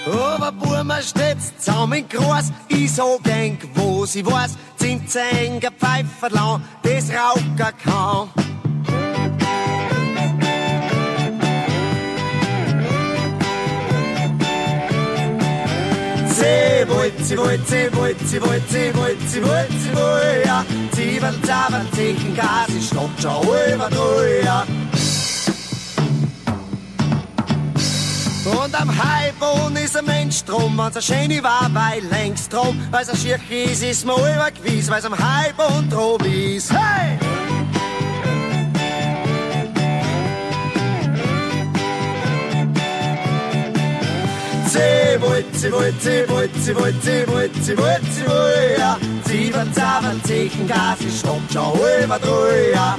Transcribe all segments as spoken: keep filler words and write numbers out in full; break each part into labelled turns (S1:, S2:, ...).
S1: Aber Burma steht's zusammen in Groß, ich sag eng, wo sie weiß, sind sie enger Pfeiferl, das Raucher kann. Sie wollt, sie wollt, sie wollt, sie wollt, sie wollt, sie wollt, sie wollt, ja. Sie wollt, sie wollt, sichen Gas, ich stopp schon über drüber, ja. Und am Highboden ist ein Mensch drum, wenn's a schöne war, weil längst drum, weil's a schier ist, ist mir übergewies, weil's am Highboden drum ist. Hey! Sie wollt, sie wollt, sie wollt, sie wollt, sie wollt, sie wollt, sie wollt, ja. Sie wollt, sie wollt, sichen Gas, ich stopp schon über drüber, ja.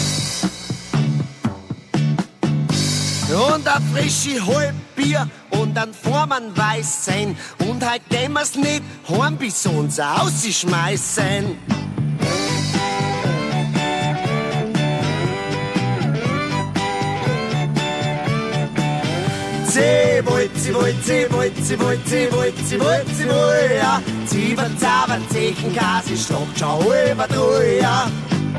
S1: Und a frische Halbbier und ein Vormann weiß sein. Und heut gehen wir's nicht heim bis uns ausschmeißen. Sie wollt, sie wollt, sie wollt, sie wollt, sie wollt, sie wollt, sie wollt, ja. Sie wollt, sie wollt, sichen Gas, ich stopp schon über drüber, ja.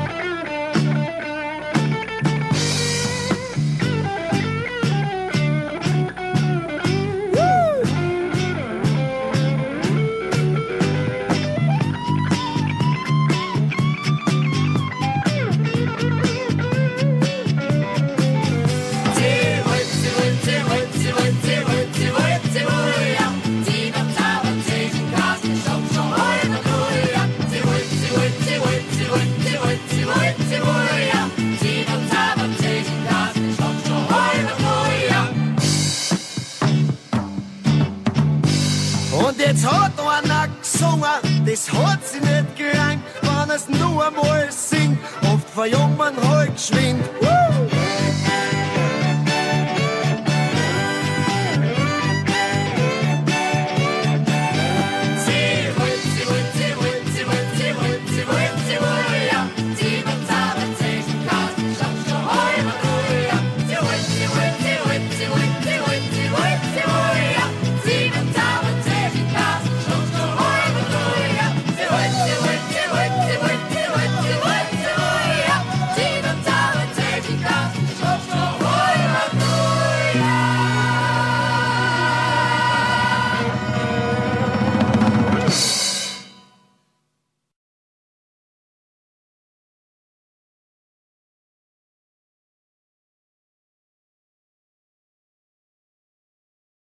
S1: Jetzt hat einer gesungen, das hat sie nicht gereimt, wenn es nur einmal singt, oft verjungen halt geschwind. Woo!